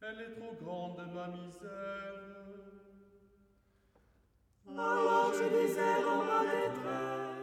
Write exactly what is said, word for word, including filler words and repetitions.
elle est trop grande ma misère. Alors je disais dans ma détresse,